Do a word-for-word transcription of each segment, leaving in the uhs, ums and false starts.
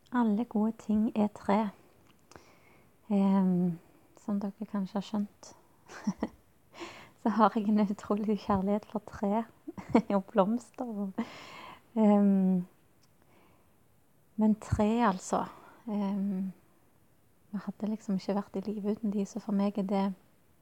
Alle gode ting er tre. Um, som dere kanskje har skjønt, så har jeg en utrolig kjærlighet for tre og blomster. Og, um, men tre, altså. Um, vi hadde liksom ikke vært i livet uten de, så for meg er det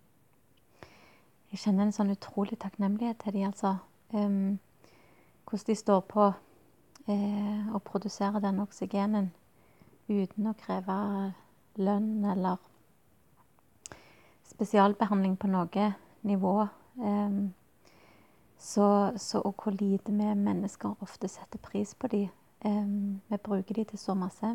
Jeg kjenner en sånn utrolig takknemlighet til de, altså. Um, hvordan de står på eh, og produserer den oksygenen uten å kreve lønn eller spesialbehandling på noe nivå. Um, så, så og hvor lite vi mennesker ofte setter pris på de. Um, vi bruker de til så masse.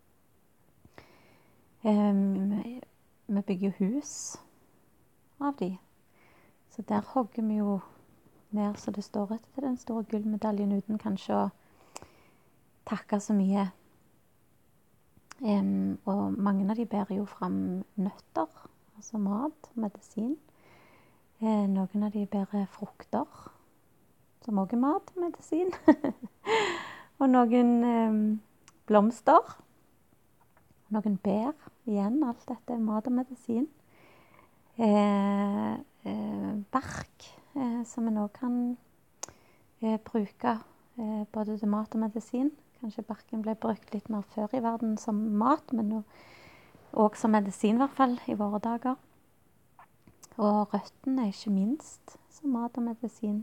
Um, vi bygger hus av de. Så der hogger vi jo ned så det står etter den store gullmedaljen uten kanskje å takke så mye. Um, og mange av de bærer jo frem nøtter, altså mat, medisin. Eh, noen av de bærer frukter, som også er mat og medisin. Og noen um, blomster. Noen bær, igjen, alt dette er mat og medisin. Eh, eh, bark, eh, som en også kan eh, bruke eh, både til mat og medisin. Kanskje barken ble brukt litt mer før i verden som mat, men også som medisin i hvert fall i våre dager. Og røttene ikke minst som mat og medisin.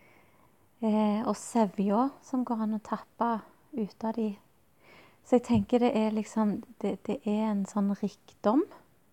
Eh, og sevja som går an å tappe ut av de. Så jeg tenker det er liksom, det, det er en sånn rikdom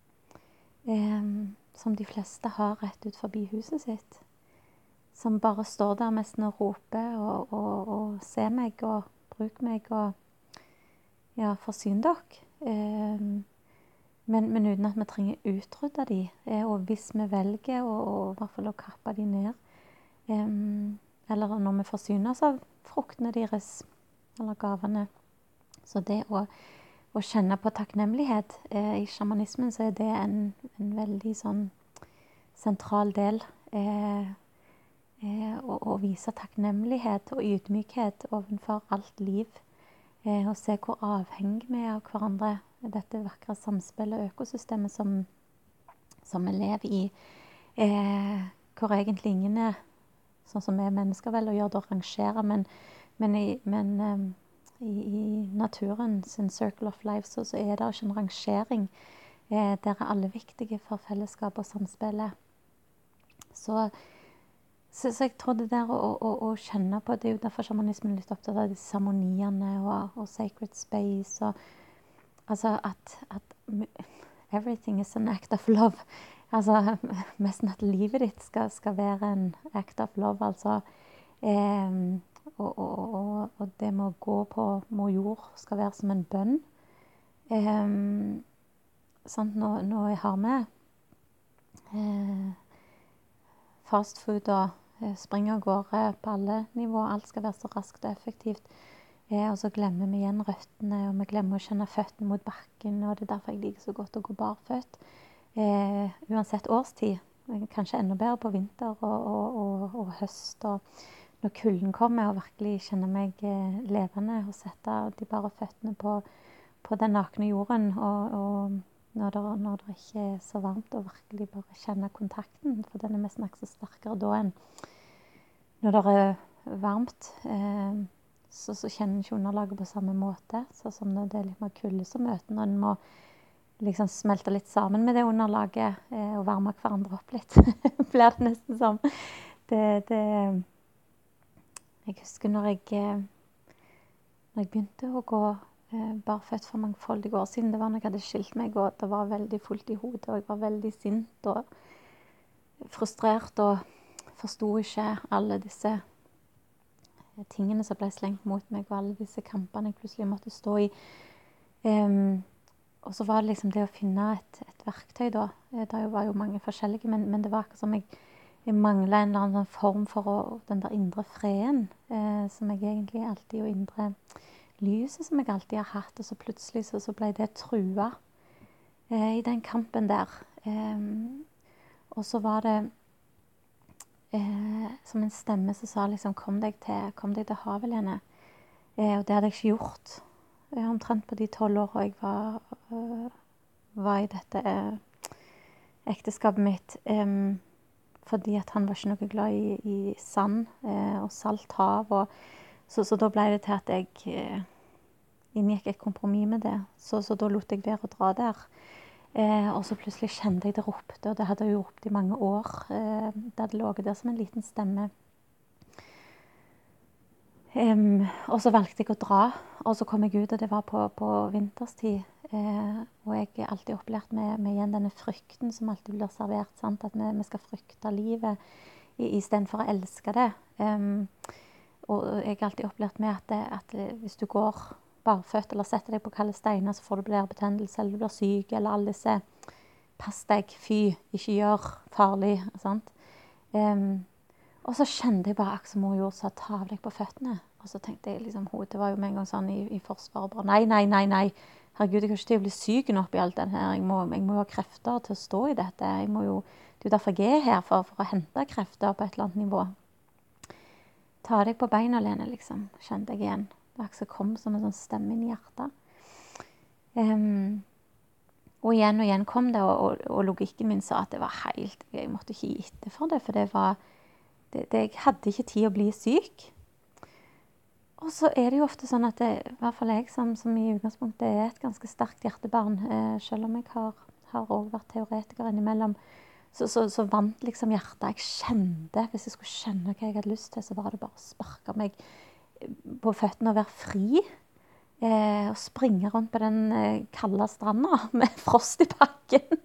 eh, som de fleste har rett ut forbi huset sitt. Som bare står der nesten og roper og, og, og ser meg og bruk meg og ja, forsyn dere. Eh, men, men uten at vi trenger utrydde de. Eh, og hvis vi velger å, å, i hvert fall å kappe de ned, eh, eller når vi forsyner oss av fruktene deres, eller gavene. Så det å, å kjenne på takknemlighet, eh, i shamanismen så er det en, en veldig sånn sentral del. Eh, eh, å, å vise takknemlighet og ydmykhet overfor alt liv. Eh, og se hvor avhengig vi er av hverandre. Dette vakre samspillet og økosystemet som, som vi lever i. Eh, hvor egentlig ingen er sånn som vi mennesker vel, og gjør det å rangere, men, men, i, men um, i, i naturen sin circle of life så, så er det ikke en rangering. Eh, der er alle viktige for fellesskap og samspillet. Så, så, så jeg tror det der å, å, å kjenne på, det er jo derfor shamanismen er litt opptatt av de seremoniene og, og sacred space, og altså at, at everything is an act of love. Altså, nesten at livet ditt skal, skal være en act of love, altså. Eh, og, og, og, og det med å gå på mor jord skal være som en bønn. Eh, sånn, nå, nå jeg har med eh, fast food og eh, springer av gårde på alle nivåer. Alt skal være så raskt og effektivt. Eh, og så glemmer vi igjen røttene, og vi glemmer å kjenne føttene mot bakken, og det er derfor jeg liker så godt å gå barføtt. Eh, uansett årstid, kanskje enda bedre på vinter og, og, og, og høst, og når kulden kommer, og virkelig kjenne meg eh, levende, og sette de bare føttene på, på den nakne jorden, og, og når, det, når det ikke er så varmt, og virkelig bare kjenne kontakten, for den er mest nok så sterkere da enn når det er varmt, eh, så, så kjenner ikke underlaget på samme måte, så som når det er litt mer kulde som møter, når den må liksom smelte litt sammen med det underlaget, eh, og varme hverandre opp litt. Blir det nesten som. Det, det, jeg husker når jeg, når jeg begynte å gå eh, barføtt for mangfoldige år siden, det var når jeg hadde skilt meg, og det var veldig fullt i hodet, og jeg var veldig sint og frustrert, og forstod ikke alle disse tingene som ble slengt mot meg, og alle disse kampene jeg plutselig måtte stå i. Um, Og så var det liksom det å finne et, et verktøy da. Det var jo mange forskjellige, men, men det var akkurat som jeg, jeg manglet en eller annen form for å, den der indre freden, eh, som jeg egentlig alltid, og indre lyset som jeg alltid har hatt, og så plutselig så, så ble det trua eh, i den kampen der. Eh, og så var det eh, som en stemme som sa liksom, kom deg til, kom deg til havet, Lene. Eh, og det hadde jeg ikke gjort. eh, omtrent på de tolv år jeg var, uh, var i dette uh, ekteskapet mitt. Um, fordi at han var ikke noe glad i, i sand uh, og salt hav. Og, så, så da ble det til at jeg uh, inngikk et kompromiss med det. Så, så da lot jeg være å dra der. Eh, og så plutselig kjente jeg det ropte, og det hadde jeg jo ropt i mange år. Eh, det hadde ligget der som en liten stemme. Um, og så valgte jeg å dra, og så kom jeg ut, og det var på, på vinterstid. Eh, og jeg er alltid opplært med, med igjen denne frykten som alltid blir servert, sant? At vi, vi skal frykte livet i, i stedet for å elske det. Um, og jeg er alltid opplært med at, det, at hvis du går barføtt eller setter deg på kalde steiner, så får du blærebetennelse, eller du blir syk, eller alle disse pass deg, fy, ikke gjør, farlig, sant? Um, og så kjente jeg bare akkurat som mor gjorde, så ta av deg på føttene. Og så tenkte jeg liksom, det var jo med en gang sånn i, i forsvaret, bare nei, nei, nei, nei. Herregud, jeg kan ikke til å bli syk nå oppi alt den her. Jeg må, jeg må jo ha krefter til å stå i dette. Jeg må jo, det er jo derfor jeg er her, for, for å hente krefter på et eller annet nivå. Ta deg på beina, Lene, liksom, kjente jeg igjen. Det var akkurat kom som en sånn stemme inn i hjertet. Um, og igjen og igjen kom det, og, og, og logikken min sa at det var helt, jeg måtte ikke gi etter for det, for det var, det, det, jeg hadde ikke tid å bli syk. Og så er det jo ofte sånn at det, i hvert fall jeg som, som i utgangspunktet er et ganske sterkt hjertebarn, eh, selv om jeg har, har også vært teoretiker innimellom, så, så, så vant liksom hjertet. Jeg kjente, hvis jeg skulle kjenne hva jeg hadde lyst til, så var det bare å sparke meg på føttene og være fri. Eh, og springe rundt på den eh, kalde stranda med frost i bakken.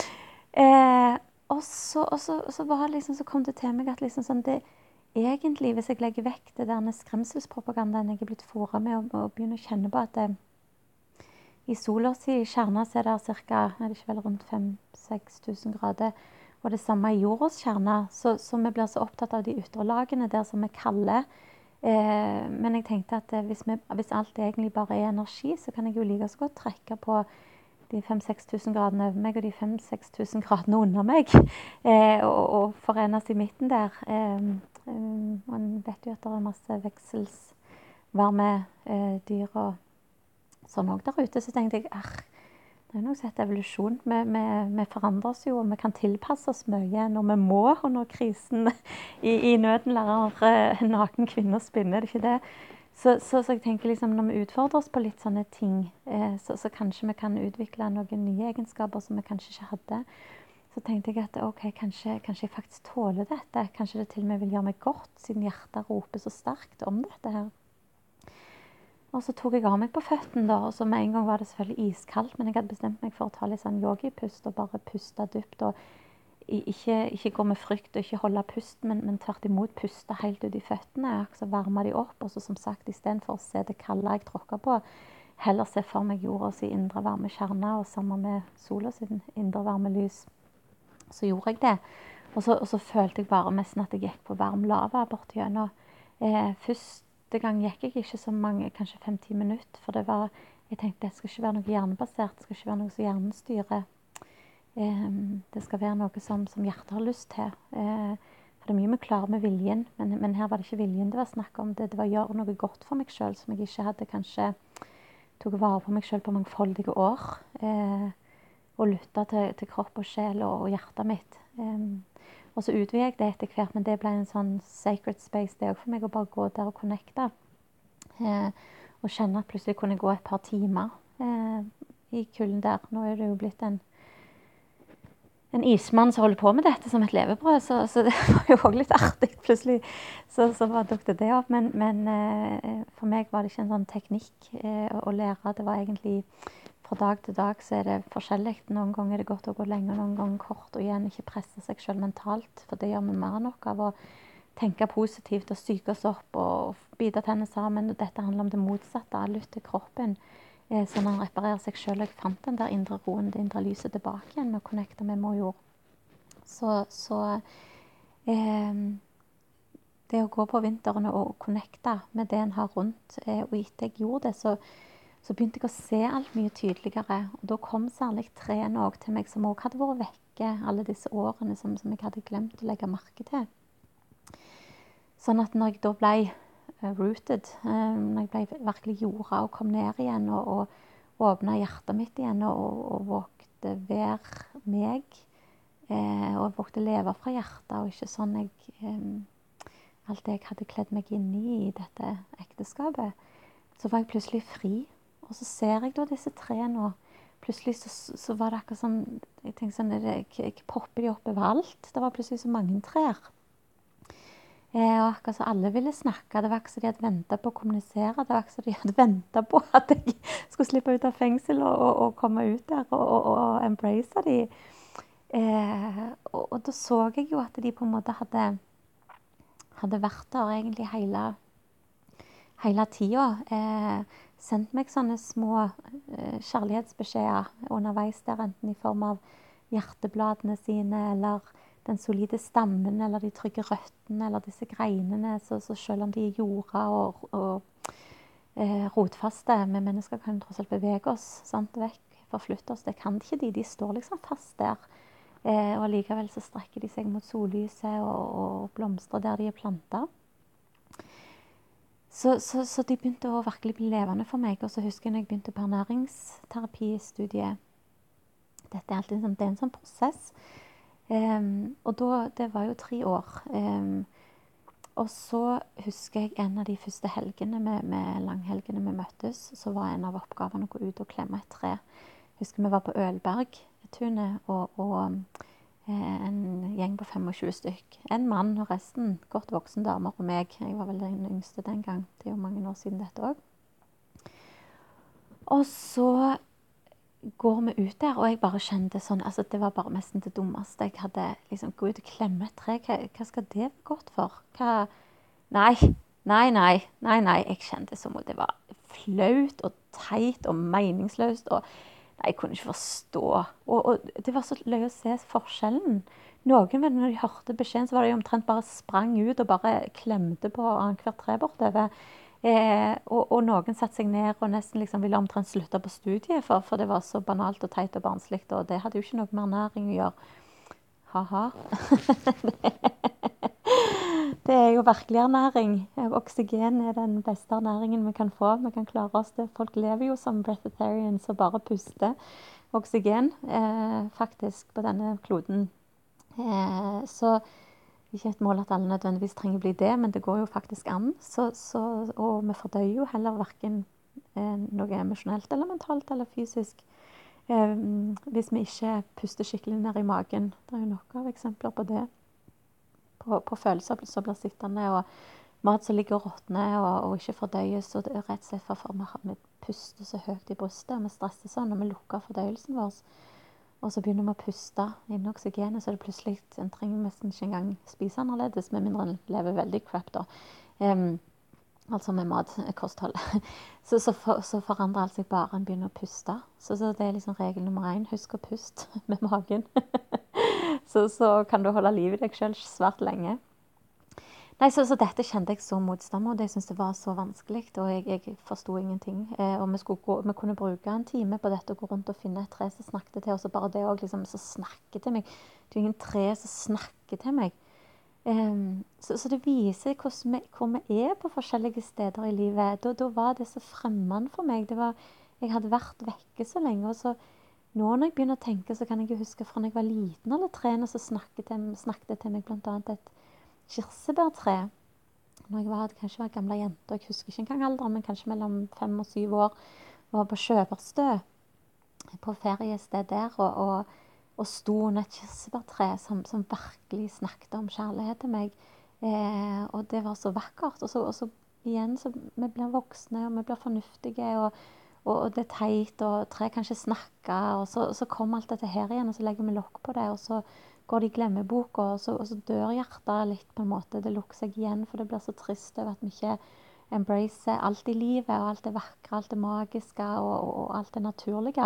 eh, og så, og så, så, var det liksom, så kom det til meg at liksom sånn, det, egentlig, hvis jeg legger vekk det der skremselspropagandaen jeg er blitt foret med, og, og begynner å kjenne på at det, i sola si i kjerna så er det cirka, er det ikke vel rundt fem til seks tusen grader, og det samme i jordas kjerna, så, så vi blir så opptatt av de ytre lagene der som er kalde. Eh, men jeg tenkte at hvis, vi, hvis alt egentlig bare er energi, så kan jeg jo like så godt trekke på de fem til seks tusen gradene over meg og de fem til seks tusen gradene under meg, eh, og, og forenes i midten der. Eh, um, og en vet jo at det er masse vekselsvarme eh, dyr og sånn også der ute, så tenkte jeg, ah, det er noe som heter evolusjon. Vi, vi, vi forandrer oss jo, og vi kan tilpasse oss mye når vi må, og når krisen i, i nøden lærer uh, naken kvinner spinne, er det ikke det? Så, så, så jeg tenker liksom, når vi utfordrer oss på litt sånne ting, eh, så, så kanskje vi kan utvikle noen nye egenskaper som vi kanskje ikke hadde. Så tenkte jeg at ok, kanskje, kanskje jeg faktisk tåler dette. Kanskje det til og med vil gjøre meg godt, siden hjertet roper så sterkt om dette her. Og så tok jeg av meg på føttene da, og så med en gang var det selvfølgelig iskaldt, men jeg hadde bestemt meg for å ta litt sånn yogipust og bare puste dypt, og ikke, ikke gå med frykt og ikke holde pust, men, men tvert imot puste helt ut i føttene, så varme de opp, og så som sagt, i stedet for å se det kalde jeg tråkker på, heller se for meg jordas indre varme kjerne, og sammen med sola sin indre varme lys. Så gjorde jeg det, og så, og så følte jeg bare nesten at jeg gikk på varm lava bort gjennom. Eh, først Første gang gikk jeg ikke så mange, kanskje fem-ti minutter, for det var, jeg tenkte det skal ikke være noe hjernebasert, det skal ikke være noe som hjernen styrer. Um, det skal være noe som, som hjertet har lyst til. Uh, for det er mye vi klarer med viljen, men, men her var det ikke viljen det var snakk om. Det, det var å gjøre noe godt for meg selv, som jeg ikke hadde kanskje tok vare på meg selv på mangfoldige år. Uh, og lytte til, til kropp og sjel og, og hjertet mitt. Um, Og så utvidet jeg det etter hvert, men det ble en sånn sacred space det også for meg å bare gå der og connecte. Eh, og kjenne at plutselig kunne gå et par timer eh, i kulden der. Nå er det jo blitt en, en ismann som holder på med dette som et levebrød, så, så det var jo også litt artig plutselig. Så, så bare dukte det opp, men, men eh, for meg var det ikke en sånn teknikk eh, å, å lære. Det var egentlig fra dag til dag så er det forskjellig. Noen ganger er det godt å gå lenger, noen ganger kort, og igjen ikke presse seg selv mentalt, for det gjør vi mer nok av å tenke positivt og syke oss opp og bite tennene sammen. Og dette handler om det motsatte, lytte til kroppen, eh, sånn han reparerer seg selv. Jeg fant den der indre roen, det indre lyset tilbake igjen med å connecte med mor jord. Så, så eh, det å gå på vinteren og connecte med det en har rundt, eh, og etter jeg gjorde det, så Så begynte jeg å se alt mye tydeligere, og da kom særlig trærne også til meg, som også hadde vært vekke alle disse årene, som, som jeg hadde glemt å legge merke til. Sånn at når jeg da ble rooted. Eh, når jeg ble virkelig jorda og kom ned igjen og, og åpnet hjertet mitt igjen og, og, og vågte være meg. Eh, og vågte leve fra hjertet, og ikke sånn jeg, eh, alt det jeg hadde kledd meg inn i i dette ekteskapet. Så var jeg plutselig fri, og så ser jeg da disse trene, og plutselig så, så var det akkurat sånn, jeg tenkte sånn, det, jeg, jeg popper de opp overalt. Det var plutselig så mange trær. Eh, og akkurat så alle ville snakke, det var akkurat så de hadde ventet på å kommunisere, det var akkurat så de hadde ventet på at jeg skulle slippe ut av fengsel og, og, og komme ut der og, og, og embrace de. Eh, og, og da så jeg jo at de på en måte hadde, hadde vært der egentlig hele, hele tiden. Eh, sendt meg sånne små eh, kjærlighetsbeskjeder underveis der, enten i form av hjertebladene sine, eller den solide stammen, eller de trygge røttene, eller disse greinene. Så, så selv om de er jorda og, og eh, rotfaste, men mennesker kan tross alt bevege oss, sant, vekk, forflytte oss. Det kan de ikke de, de står liksom fast der. Eh, og likevel så strekker de seg mot sollyset og, og blomstrer der de er plantet. Så, så, så de begynte å virkelig bli levende for meg. Og så husker jeg når jeg begynte på ernæringsterapistudiet. Dette er alltid sånn, det er en sånn prosess. Um, og da, det var jo tre år. Um, og så husker jeg en av de første helgene med, med langhelgene vi møttes, så var en av oppgavene å gå ut og klemme et tre. Husker vi var på Ølbergtunet, og, og eh, en gjeng på tjuefem stykk. En mann og resten godt voksen damer og meg. Jeg var vel den yngste den gang. Det er jo mange år siden dette også. Og så går vi ut der, og jeg bare kjente sånn, altså det var bare nesten det dummeste. Jeg hadde liksom, gå ut og klemme et tre, hva, hva skal det være godt for? Hva? Nei, nei, nei, nei, nei, jeg kjente som om det var flaut og teit og meningsløst, og nei, jeg kunne ikke forstå. Og, og det var så løy å se forskjellen. Noen, når de hørte beskjeden, så var det omtrent bare sprang ut og bare klemte på hver tre bortover. Eh, og, og noen satte seg ned og nesten liksom ville omtrent slutte på studiet, for, for det var så banalt og teit og barnsligt, og det hadde jo ikke noe med ernæring å gjøre. Haha. Det er jo virkelig ernæring. Oksygen er den beste ernæringen vi kan få. Vi kan klare oss det. Folk lever jo som breatharians og bare puster oksygen, eh, faktisk, på denne kloden. Eh, så ikke et mål at alle nødvendigvis trenger å bli det, men det går jo faktisk an. Så, så, og vi fordøyer jo heller hverken eh, noe emosjonelt eller mentalt eller fysisk. Eh, hvis vi ikke puster skikkelig ned i magen. Det er jo nok av eksempler på det. På, på følelser som blir sittende, og mat som ligger og råtner og, og ikke fordøyes. Og det er rett og slett for at vi puster så høyt i brystet, og vi stresser sånn, og vi lukker fordøyelsen vår. Og så begynner vi å puste inn oksygenet, så det plutselig, en trenger nesten ikke engang spise annerledes, med mindre en lever veldig crap da. Um, altså med mat, kosthold. så, så, for, så forandrer alt seg bare, en begynner å puste. Så, så det er liksom regel nummer én, husk å puste med magen. så, så kan du holde liv i deg selv svært lenge. Nei, så, så dette kjente jeg så motstand, og det synes jeg var så vanskelig, og jeg, jeg forstod ingenting. Eh, og vi, gå, vi kunne bruke en time på dette, og gå rundt og finne et tre som snakket til oss, og bare det også liksom, så snakket til meg. Det er ingen tre som snakker til meg. Um, så, så det viser hvordan vi, hvor vi er på forskjellige steder i livet. Da, da var det så fremmed for meg. Det var, jeg hadde vært vekke så lenge, og så nå når jeg begynner å tenke, så kan jeg huske fra når jeg var liten, alle trene som snakket til, snakket til meg, blant annet et kirsebærtre. Når jeg var, kanskje var gamle jenter, jeg husker ikke engang alderen, men kanskje mellom fem og syv år, var på Sjøverstø, på feriested der, og, og, og sto under et kirsebærtre som, som virkelig snakket om kjærlighet til meg. Eh, og det var så vakkert. Og så, og så igjen, så vi blir voksne, og vi blir fornuftige, og, og, og det er teit, og tre kan ikke snakke, og så, og så kommer alt dette her igjen, og så legger vi lokk på det, og så går det i glemmeboka, og så, og så dør hjertet litt på en måte. Det lukker seg igjen, for det blir så trist over at vi ikke embracer alt i livet, og alt det vakre, alt det magiske, og, og, og alt det naturlige.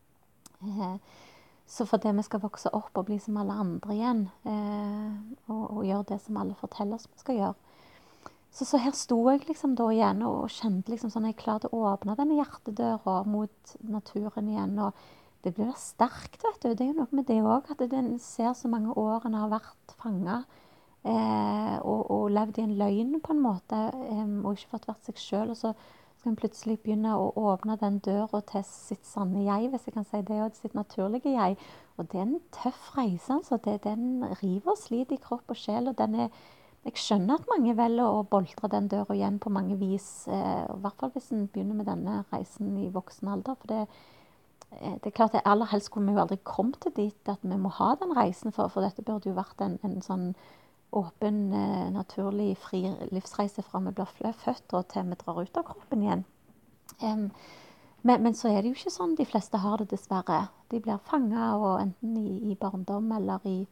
Eh, så for det vi skal vokse opp og bli som alle andre igjen, eh, og, og gjøre det som alle forteller oss vi skal gjøre. Så, så her sto jeg liksom da igjen, og, og kjente liksom sånn, jeg klarte å åpne denne hjertedøra mot naturen igjen, og det blir sterkt, vet du. Det er jo noe med det også, at den ser så mange år en har vært fanget eh, og, og levd i en løgn på en måte, eh, og ikke fått vært seg selv, og så skal en plutselig begynne å åpne den døra til sitt sanne jeg, hvis jeg kan si det, og sitt naturlige jeg. Og det er en tøff reise, altså. Det, den river og sliter i kropp og sjel, og den er, jeg skjønner at mange velger å boltre den døra igjen på mange vis, eh, i hvert fall hvis en begynner med denne reisen i voksen alder, for det, eh, det er klart at aller helst skulle vi jo aldri kommet til dit at vi må ha den reisen, for, for dette burde jo vært en, en sånn åpen, eh, naturlig, fri livsreise fra vi blir født og til vi drar ut av kroppen igjen. Um, men, men så er det jo ikke sånn de fleste har det, dessverre. De blir fanget, og enten i, i barndom eller i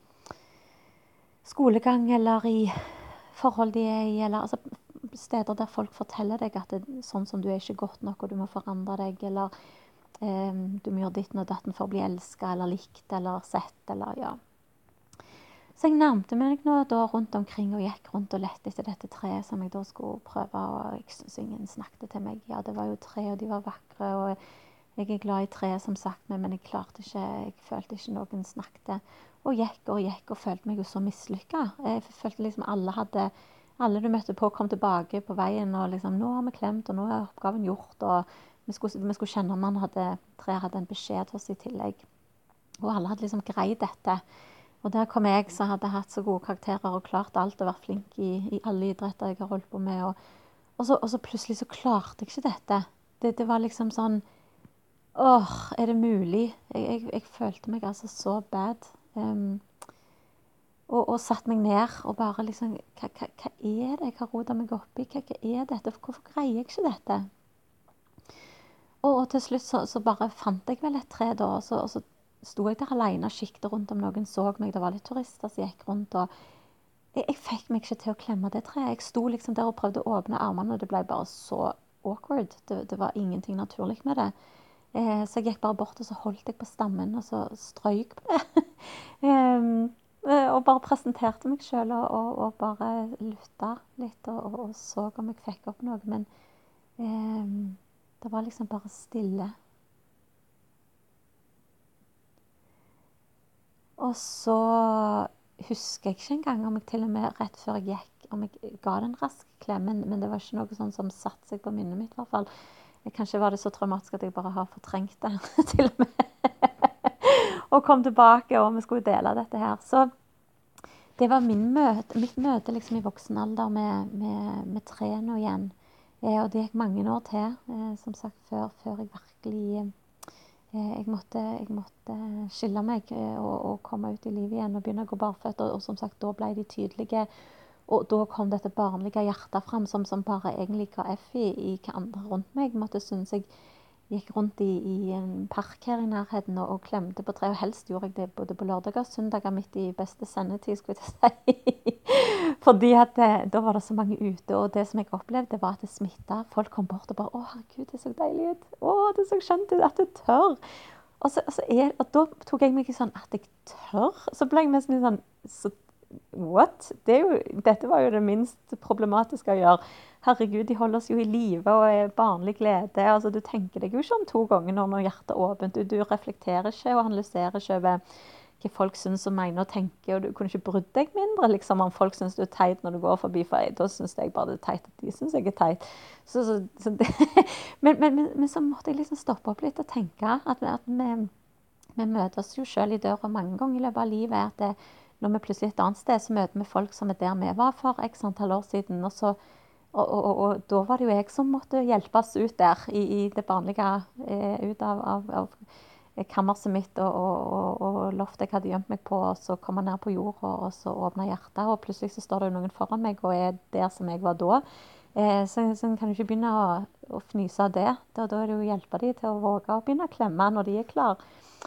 skolegang eller i forhold de er i, eller altså, steder der folk forteller deg at det, sånn som du er ikke godt nok, og du må forandre deg, eller um, du må gjøre ditten og datten for å bli elsket, eller likt, eller sett, eller ja. Så jeg nærmte meg nå da rundt omkring og gikk rundt og lette etter dette treet som jeg da skulle prøve, og jeg synes ingen snakket til meg. Ja, det var jo tre, og de var vakre, og jeg er glad i treet som sagt meg, men jeg klarte ikke, jeg følte ikke noen snakket. Og gikk og gikk og følte meg jo så mislykket. Jeg følte liksom alle hadde, alle du møtte på kom tilbake på veien, og liksom, nå har vi klemt, og nå er oppgaven gjort, og vi skulle, vi skulle kjenne om man hadde, treet hadde en beskjed til oss i tillegg. Og alle hadde liksom greid dette. Og der kom jeg, som hadde hatt så gode karakterer og klart alt, og vært flink i, i alle idretter jeg har holdt på med. Og, og, så, og så plutselig så klarte jeg ikke dette. Det, det var liksom sånn, åh, er det mulig? Jeg, jeg, jeg følte meg altså så bad. Um, og, og satt meg ned og bare liksom, hva, hva, hva er det jeg har rodet meg opp i? Hva, hva er dette? Hvorfor greier jeg ikke dette? Og, og til slutt så, så bare fant jeg vel et tre da, og så, og så sto jeg der alene og kikket rundt om noen så meg. Det var litt turister som gikk rundt, og jeg, jeg fikk meg ikke til å klemme det treet. Jeg sto liksom der og prøvde å åpne armene, og det ble bare så awkward. Det, det var ingenting naturlig med det. Eh, så jeg gikk bare bort, og så holdt jeg på stammen, og så strøyk på det. um, og bare presenterte meg selv, og, og, og bare lyttet litt, og, og, og så om jeg fikk opp noe. Men um, det var liksom bare stille. Og så husker jeg ikke engang om jeg til og med rett før jeg gikk, om jeg ga den rask klem, men, men det var ikke noe sånn som satt seg på minnet mitt i hvert fall. Kanskje var det så traumatisk at jeg bare har fortrengt det til og med. Og kom tilbake, og vi skulle dele dette her. Så det var min møte, mitt møte liksom i voksen alder med, med, med trærne igjen. Eh, og det gikk mange år til, eh, som sagt, før, før jeg virkelig eh, jeg, måtte, jeg måtte skille meg eh, og, og komme ut i livet igjen og begynne å gå barføtt. Og, og som sagt, da ble de tydelige. Og da kom dette barnlige hjertet frem, som, som bare egentlig ga F i, i hva andre rundt meg måtte synes. Jeg gikk rundt i, i en park her i nærheten og, og klemte på tre, og helst gjorde jeg det både på lørdag og søndager midt i beste sendetid, skulle jeg si. Fordi at det, da var det så mange ute, og det som jeg opplevde var at det smittet. Folk kom bort og bare, å herregud, det så deilig ut. Å, det så skjønt ut at du tør. Og, så, altså, jeg, og da tok jeg meg sånn, at jeg tør. Så ble jeg nesten sånn, så what? Det er jo, dette var jo det minst problematiske å gjøre. Herregud, de holder oss jo i live og er barnlig glede. Altså, du tenker deg jo ikke om to ganger når, når hjertet er åpent. Du, du reflekterer ikke og analyserer ikke over hva folk synes og mener og tenker. Og du kunne ikke brydd deg mindre liksom, om folk synes du er teit når du går forbi. For da synes jeg bare det er teit at de synes jeg er teit. Så, så, så det, men, men, men, men så måtte jeg liksom stoppe opp litt og tenke at, at vi, vi møter oss jo selv i døra mange ganger i løpet av livet. At det, når vi plutselig et annet sted, så møter vi folk som er der vi var for x antall år siden. Og, så, og, og, og, og da var det jo jeg som måtte hjelpes ut der, i, i det barnlige, eh, ut av, av, av kammerset mitt og, og, og loftet jeg hadde gjemt meg på, og så kom jeg ned på jord, og, og så åpnet hjertet, og plutselig så står det jo noen foran meg, og er der som jeg var da. Eh, så, så kan du ikke begynne å, å fnyse av det. Da, da er det jo å hjelpe dem til å våge å begynne å klemme når de er klar.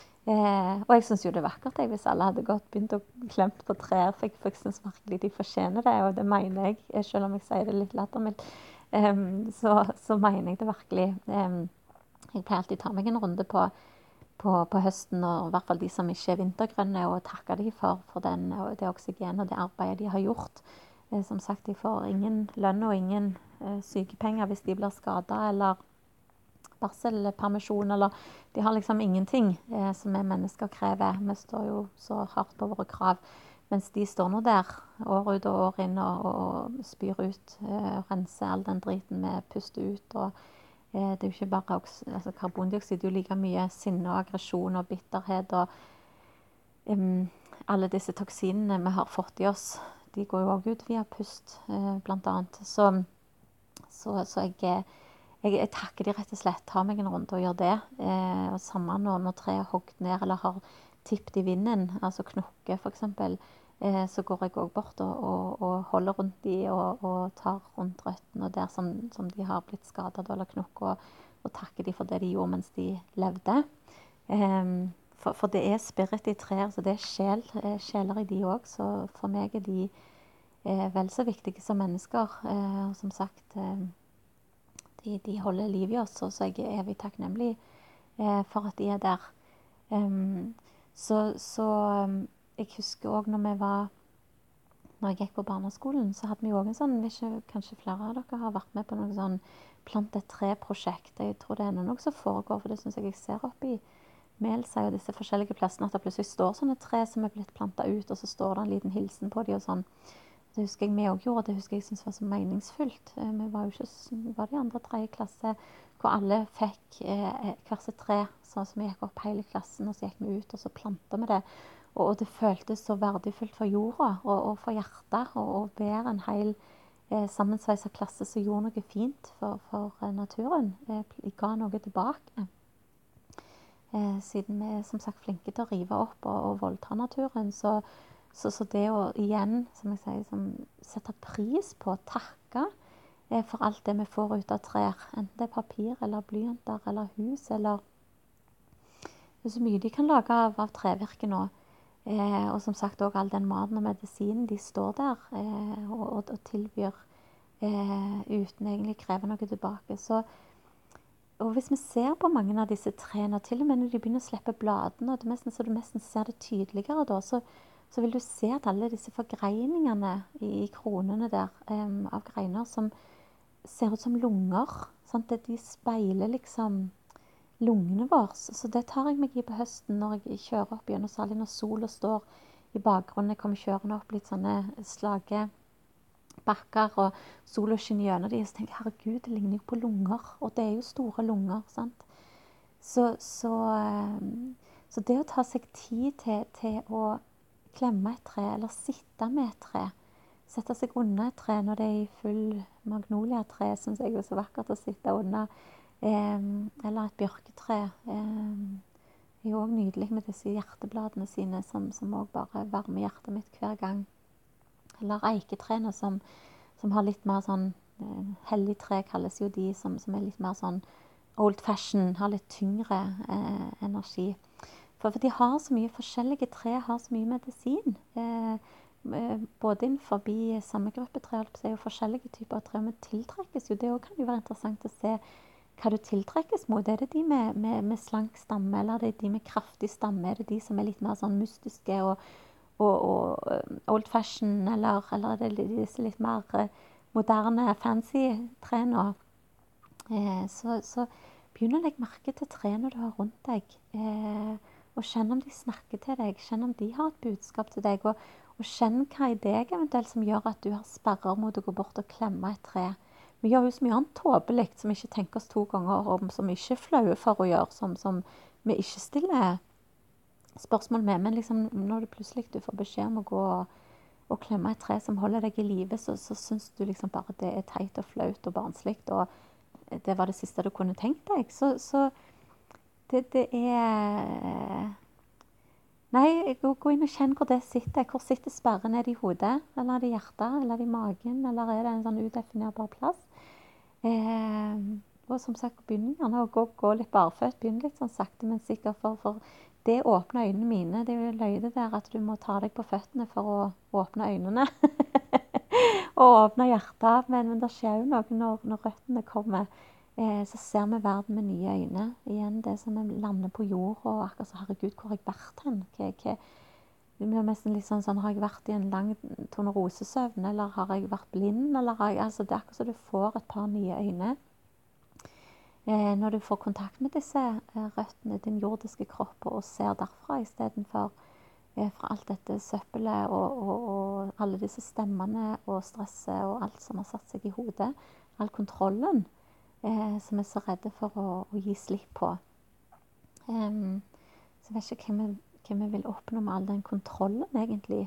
Eh, og jeg synes jo det er vakkert jeg, hvis alle hadde gått begynt å klemt på trær, for jeg, for jeg synes virkelig de fortjener det, og det mener jeg, selv om jeg sier det litt lattermild, um, så, så mener jeg det virkelig. Um, jeg pleier alltid å ta meg en runde på, på, på høsten, og i hvert fall de som ikke er vintergrønne, og takke de for, for den, og det oksygen og det arbeidet de har gjort. Eh, som sagt, de får ingen lønn og ingen eh, sykepenger hvis de blir skadet, eller barselpermisjon, eller de har liksom ingenting eh, som vi mennesker krever. Vi står jo så hardt på våre krav. Mens de står nå der år ut og år inn og, og spyr ut, eh, renser all den driten vi puster ut. Og eh, det er jo ikke bare altså, karbondioksid, det er jo like mye sinne og aggresjon og bitterhet. Og um, alle disse toksinene vi har fått i oss, de går jo også ut via pust, eh, blant annet. Så, så, så jeg, jeg, jeg takker de rett og slett, tar meg en runde og gjør det. Eh, og samme når, når treet er hogd ned eller har tippet i vinden, altså knokke for eksempel, eh, så går jeg også bort og, og, og holder rundt de og, og tar rundt røttene der som, som de har blitt skadet eller knokk, og, og takker de for det de gjorde mens de levde. Eh, for, for det er spirit i trær, så det er sjel, eh, sjeler i de også, så for meg er de eh, vel så viktige som mennesker. Eh, og som sagt, eh, de, de holder liv i oss, så jeg er evig takknemlig eh, for at de er der. Um, så, så um, jeg husker også når vi var når jeg gikk på barneskolen, så hadde vi også en sånn, ikke, kanskje flere av dere har vært med på noen sånn plant et tre-prosjekt. Jeg tror det er noe som foregår, for det synes jeg jeg ser opp i Melsøy og disse forskjellige plassene, at det plutselig står sånne tre som er blitt plantet ut, og så står det en liten hilsen på de og sånn. Det husker jeg vi også gjorde, det husker jeg synes var så meningsfullt. Eh, vi var jo ikke, var det i andre tredje klasse, hvor alle fikk eh, hver sitt tre, sånn som vi gikk opp hele klassen, og så gikk vi ut, og så plantet vi det. Og, og det føltes så verdifullt for jorda, og, og for hjertet, og, og være en hel eh, sammensveiset klasse som gjorde noe fint for, for eh, naturen. Eh, de ga noe tilbake. Eh, siden vi er som sagt flinke til å rive opp og, og voldta naturen, så, så, så det å igjen, som jeg sier, som, sette pris på, takke eh, for alt det vi får ut av trær, enten det er papir eller blyanter eller hus, eller det er så mye de kan lage av, av trevirke nå. Eh, og som sagt også all den maten og medisinen, de står der eh, og, og, og tilbyr eh, uten egentlig kreve noe tilbake. Så og hvis vi ser på mange av disse trærne, til og med når de begynner å slippe bladene, og det nesten, så du nesten ser det tydeligere da, så, så vil du se at alle disse forgreiningene i, i kronene der, um, av greiner som ser ut som lunger, sant? Det, de speiler liksom lungene våre. Så det tar jeg meg i på høsten når jeg kjører opp igjen, og særlig når solen står i bakgrunnen. Jeg kommer kjørende opp litt sånne slage bakker, og solen skinner gjennom de, så tenker jeg, herregud, det ligner jo på lunger, og det er jo store lunger, sant? Så, så, så det å ta seg tid til, til å klemme et tre, eller sitte med et tre, sette seg under et tre når det er i full magnolia-tre, synes jeg er så vakkert å sitte under, eh, eller et bjørketre, eh, er jo også nydelig med disse hjertebladene sine, som, som også bare varmer hjertet mitt hver gang. Eller eiketrene som, som har litt mer sånn, eh, hellig tre kalles jo de, som, som er litt mer sånn old fashion, har litt tyngre eh, energi. For, for de har så mye forskjellige tre, har så mye medisin. Eh, eh, både innenfor samme gruppe tre, så er jo forskjellige typer tre, men tiltrekkes jo. Det også kan jo være interessant å se hva du tiltrekkes mot. Er det de med, med, med slank stamme, eller er det de med kraftig stamme? Er det de som er litt mer sånn mystiske og og, og old fashion, eller, eller er det disse litt mer uh, moderne, fancy trene. Eh, så, så begynn å legge merke til trene du har rundt deg, eh, og kjenn om de snakker til deg, kjenn om de har et budskap til deg, og, og kjenn hva i deg eventuelt som gjør at du har sperrer mot å gå bort og klemme et tre. Vi gjør jo så mye annet tåpelig som vi ikke tenker oss to ganger om, som vi ikke er flaue for å gjøre, som, som vi ikke stiller spørsmål med, men liksom, når du plutselig du får beskjed om å gå og, og klemme et tre som holder deg i live, så, så synes du liksom bare det er teit og flaut og barnsligt, og det var det siste du kunne tenkt deg. Så, så det, det er... Nei, gå, gå inn og kjenn hvor det sitter. Hvor sitter sperren? Er det i hodet? Eller er det i hjertet? Eller er det i magen? Eller er det en sånn udefinerbar plass? Eh, og som sagt, begynn gjerne å gå, gå litt barføtt. Begynn litt sånn sakte, men sikkert for... for det åpner øynene mine. Det er jo løyde der at du må ta deg på føttene for å åpne øynene. Og åpne hjertet. Men, men det skjer jo noe når, når røttene kommer. Eh, så ser vi verden med nye øyne. Igjen det som lander på jord. Og akkurat så, herregud, hvor har jeg vært hen? Hva, hva, det blir nesten litt sånn, sånn, har jeg vært i en lang tornerosesøvn? Eller har jeg vært blind? Eller har jeg, altså, det er akkurat så du får et par nye øyne. Eh, når du får kontakt med disse eh, røttene, din jordiske kropp, og ser derfra i stedet for eh, fra alt dette søppelet og, og, og alle disse stemmene og stresset og alt som har satt seg i hodet. All kontrollen eh, som er så redde for å, å gi slipp på. Um, så jeg vet ikke hva vi, hva vi vil oppnå med all den kontrollen, egentlig.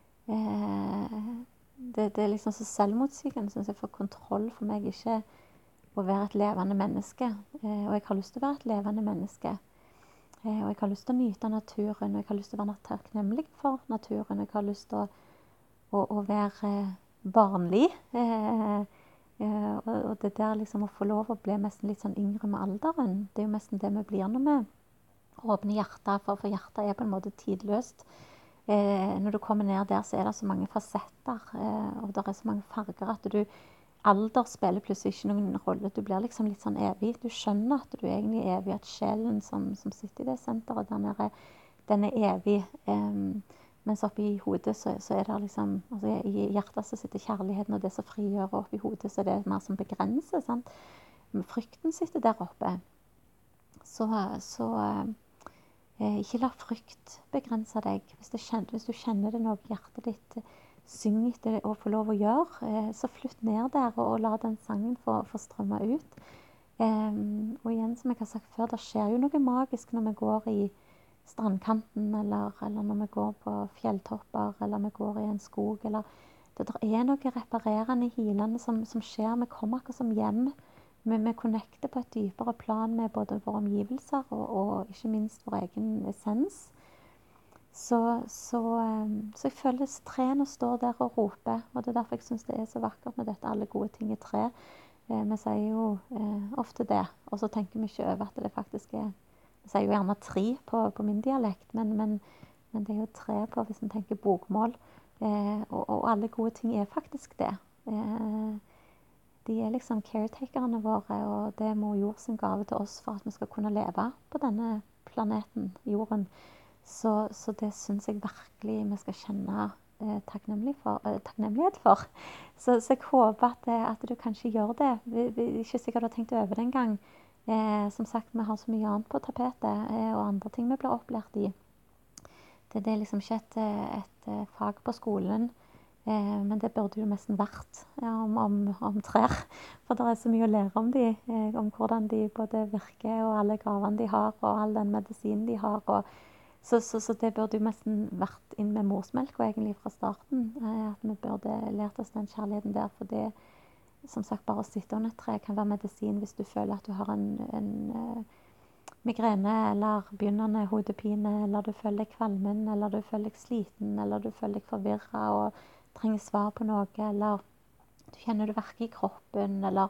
Eh, det, det er liksom så selvmotsigende, synes jeg, for kontroll for meg ikke å være et levende menneske. Eh, og jeg har lyst til å være et levende menneske. Eh, og jeg har lyst til å nyte naturen, og jeg har lyst til å være takknemlig for naturen. Jeg har lyst til å, å, å være barnlig. Eh, eh, og, og det der liksom å få lov å bli nesten litt sånn yngre med alderen, det er jo nesten det vi blir når vi åpner hjertet, for, for hjertet er på en måte tidløst. Eh, når du kommer ned der, så er det så mange fasetter, eh, og det er så mange farger at du, alder spiller plutselig ikke noen rolle. Du blir liksom litt sånn evig. Du skjønner at du egentlig er evig, at sjelen som, som sitter i det senteret, den er, den er evig. Um, mens oppi hodet så, så er det liksom, altså i hjertet så sitter kjærligheten, og det som frigjør, og oppi hodet så er det mer som begrenser, sant? Men frykten sitter der oppe. Så, så Eh, ikke la frykt begrense deg. Hvis, kjenner, hvis du kjenner det noe hjertet ditt eh, synger etter å få lov å gjøre, eh, så flytt ned der og, og la den sangen få, få strømme ut. Eh, og igjen, som jeg har sagt før, det skjer jo noe magisk når vi går i strandkanten, eller, eller når vi går på fjelltopper, eller vi går i en skog. Eller, det er noe reparerende, hilende som, som skjer. Vi kommer akkurat som hjem. Vi, vi connecter på et dypere plan med både våre omgivelser og, og ikke minst vår egen essens. Så, så, så jeg føler trærne står der og roper, og det er derfor jeg synes det er så vakkert med dette alle gode ting i tre. Eh, vi sier jo eh, ofte det, og så tenker vi ikke over at det faktisk er, vi sier jo gjerne tre på, på min dialekt, men, men, men det er jo tre på hvis man tenker bokmål. Eh, og, og alle gode ting er faktisk det. Eh, De er liksom caretakerne våre, og det er mor jord sin gave til oss for at vi skal kunne leve på denne planeten, jorden. Så, så det synes jeg virkelig vi skal kjenne eh, takknemlig for, eh, takknemlighet for. Så, så jeg håper at, at du kanskje gjør det. Vi, vi er ikke sikkert du har tenkt over det en gang. Eh, som sagt, vi har så mye annet på tapetet, eh, og andre ting vi blir opplært i. Det, det er liksom ikke et, et, et fag på skolen. Eh, men det burde jo nesten vært ja, om, om, om trær. For det er så mye å lære om de, eh, om hvordan de både virker, og alle gavene de har, og all den medisinen de har. Og, så, så, så det burde jo nesten vært inn med morsmelk, og egentlig fra starten. Eh, at vi burde lært oss den kjærligheten der. For det, som sagt, bare å sitte under et tre kan være medisin hvis du føler at du har en, en uh, migrene, eller begynnende hodepine, eller du føler deg kvalmen, eller du føler deg sliten, eller du føler deg forvirret, og trenger svar på noe, eller du kjenner det verker i kroppen, eller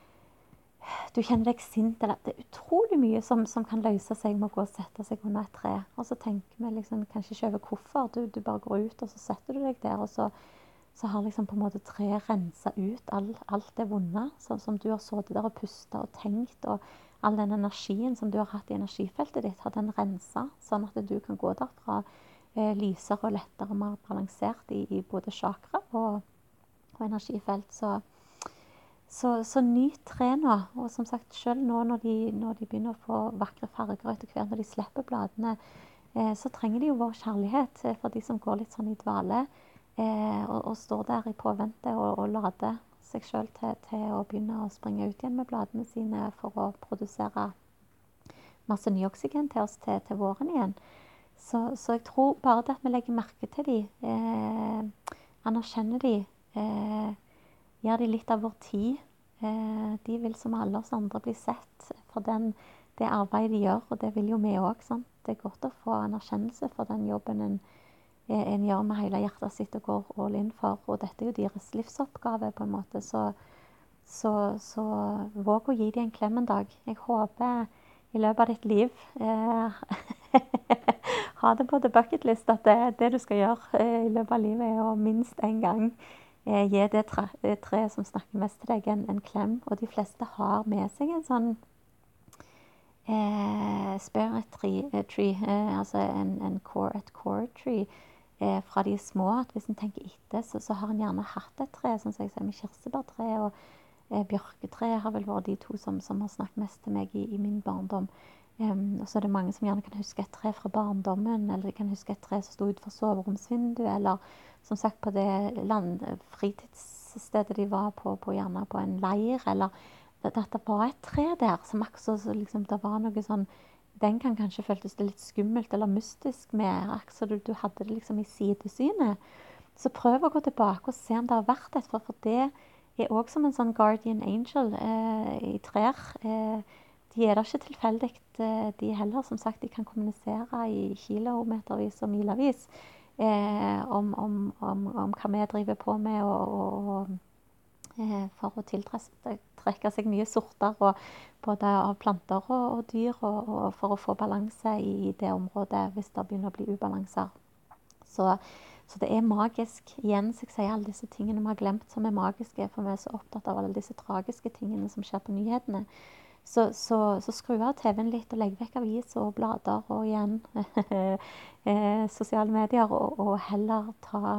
du kjenner deg sint, eller det er utrolig mye som, som kan løse seg med å gå og sette seg under et tre. Og så tenker vi liksom, kanskje ikke over hvorfor, du, du bare går ut, og så setter du deg der, og så, så har liksom på en måte tre renset ut all, alt det vonde, som, som du har sittet der og pustet og tenkt, og all den energien som du har hatt i energifeltet ditt, har den renset, sånn at du kan gå derfra lysere og lettere og mer balansert i, i både chakra og, og energifelt. Så, så, så nyt tre nå. Og som sagt, selv nå når de, når de begynner å få vakre farger etter hvert, når de slipper bladene, eh, så trenger de jo vår kjærlighet for de som går litt sånn i dvale, eh, og, og står der i påvente og, og lader seg selv til, til å begynne å springe ut igjen med bladene sine for å produsere masse ny oksygen til oss til, til våren igjen. Så, så jeg tror bare det at vi legger merke til dem, eh, anerkjenner dem, eh, gir dem litt av vår tid. Eh, de vil som alle oss andre bli sett for den, det arbeidet de gjør, og det vil jo vi også. Sant? Det er godt å få anerkjennelse for den jobben en, en gjør med hele hjertet sitt og går all in for. Og dette er jo deres livsoppgave på en måte, så, så, så våg å gi dem en klem en dag. Jeg håper i løpet av ditt liv eh, ha det på the bucket list at det, det du skal gjøre eh, i løpet av livet er å minst en gang eh, gi det treet tre, tre som snakker mest til deg en, en klem. Og de fleste har med seg en sånn eh, spirit tree, eh, tree eh, altså en, en core, et core tree eh, fra de små. At hvis en tenker etter, så, så har en gjerne hatt et tre, som jeg sier, med kirsebærtre og eh, bjørketre har vel vært de to som, som har snakket mest til meg i, i min barndom. Um, og så er det mange som gjerne kan huske et tre fra barndommen, eller de kan huske et tre som sto utenfor soveromsvinduet, eller som sagt på det land, fritidsstedet de var på, på gjerne på en leir, eller at det var et tre der, som akkurat så liksom, det var noe sånn, den kan kanskje føltes det litt skummelt eller mystisk med, akkurat så du, du hadde det liksom i sidesynet. Så prøv å gå tilbake og se om det har vært et, for, for det er også som en sånn guardian angel eh, i trær. Eh, de er der ikke tilfeldig, eh, de heller. Som sagt, de kan kommunisere i kilometervis og milevis eh, om, om, om, om hva vi driver på med, og, og, og eh, for å tiltrekke seg nye sorter, og både av planter og, og dyr, og, og for å få balanse i det området hvis det begynner å bli ubalanser. Så, så det er magisk. Igjen så jeg sier alle disse tingene vi har glemt som er magiske, for vi er så opptatt av alle disse tragiske tingene som skjer på nyhetene. Så, så, så skru av T V-en litt og legg vekk avis og blader og igjen eh, sosiale medier, og, og heller ta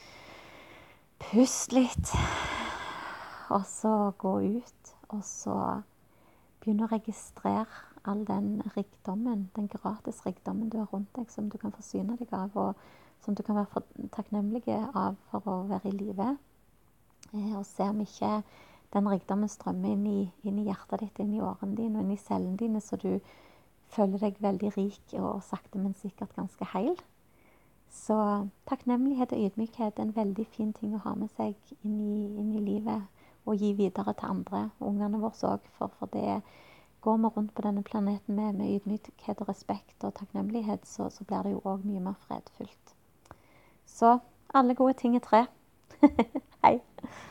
pust litt, og så gå ut, og så begynne å registrere all den rikdommen, den gratis rikdommen du har rundt deg, som du kan forsyne deg av, og som du kan være takknemlig av for å være i live. Eh, og se om ikke den rikdommen strømmer inn i, inn i hjertet ditt, inn i årene dine og inn i cellene dine, så du føler deg veldig rik og sakte, men sikkert ganske heil. Så takknemlighet og ydmykhet er en veldig fin ting å ha med seg inn i, inn i livet, og gi videre til andre, ungene våre også, for, for det går vi rundt på denne planeten med, med ydmykhet og respekt og takknemlighet, så, så blir det jo også mye mer fredfullt. Så alle gode ting er tre. Hei!